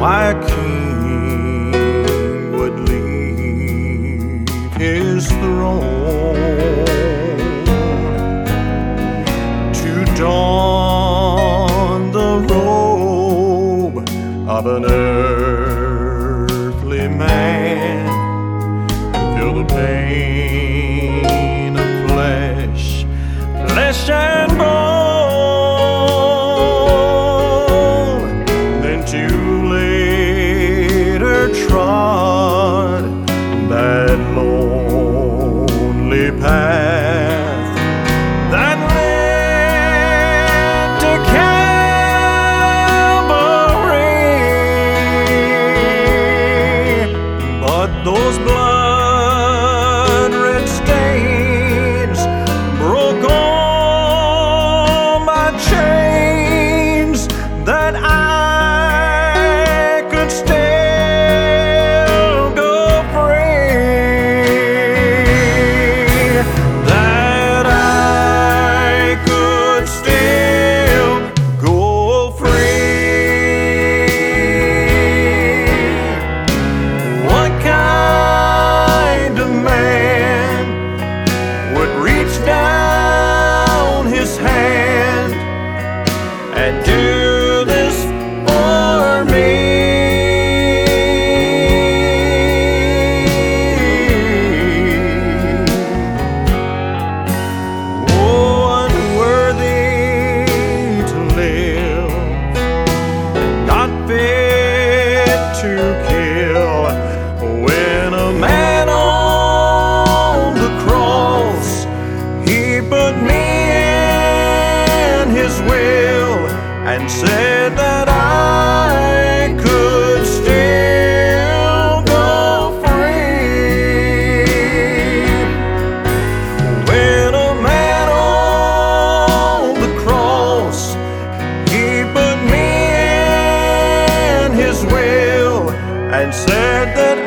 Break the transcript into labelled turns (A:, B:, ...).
A: my king would leave his throne to don the robe of an earthly man, feel the pain of flesh and bone, then to later trod that lonely path that led to Calvary. But those blood-red stains broke on my chains that I could still go free, that I could still go free. What kind of man would reach down his hand and do this for me? Oh, unworthy to live, not fit to kill, when a man on the cross, he put me in his will and said that I could still go free. When a man on the cross, he put me in his will and said that